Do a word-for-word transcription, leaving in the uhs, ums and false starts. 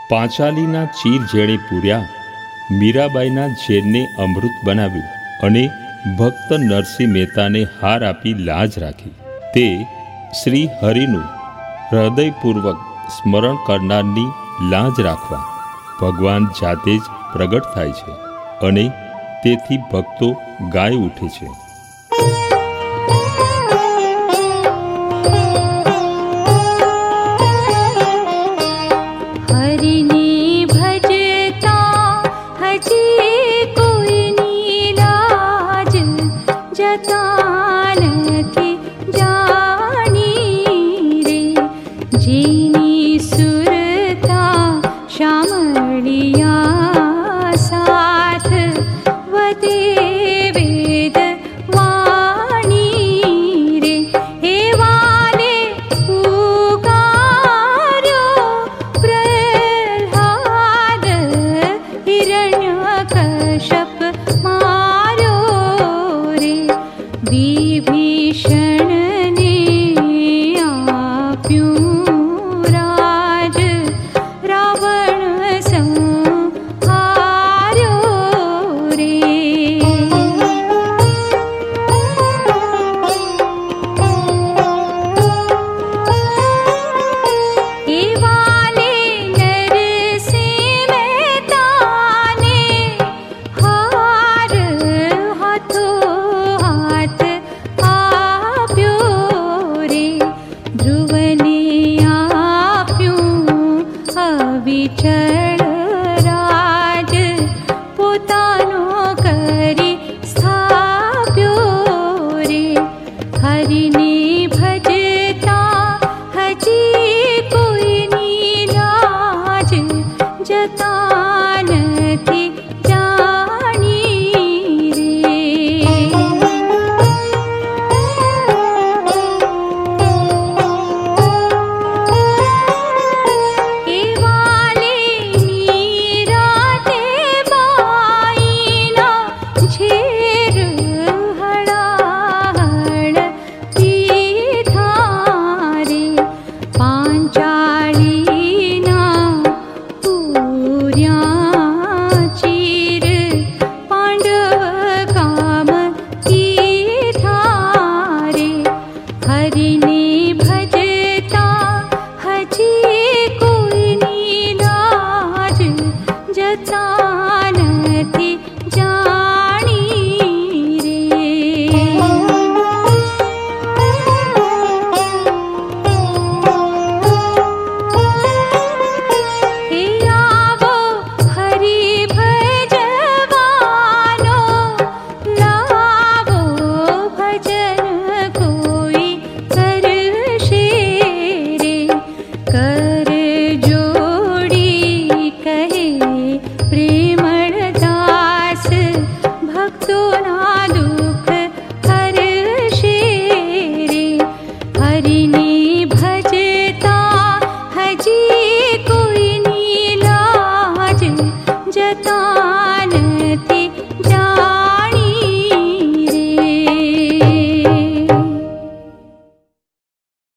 પાંચાલીના ચીર જેણે પૂર્યા, મીરાબાઈના ઝેરને અમૃત બનાવ્યું અને ભક્ત નરસિંહ મહેતાને હાર આપી લાજ રાખી. તે શ્રી હરિનું હૃદયપૂર્વક સ્મરણ કરનારની લાજ રાખવા ભગવાન જાતે જ પ્રગટ થાય છે અને તેથી ભક્તો ગાય ઉઠે છે. વિભીષણને આપ્યું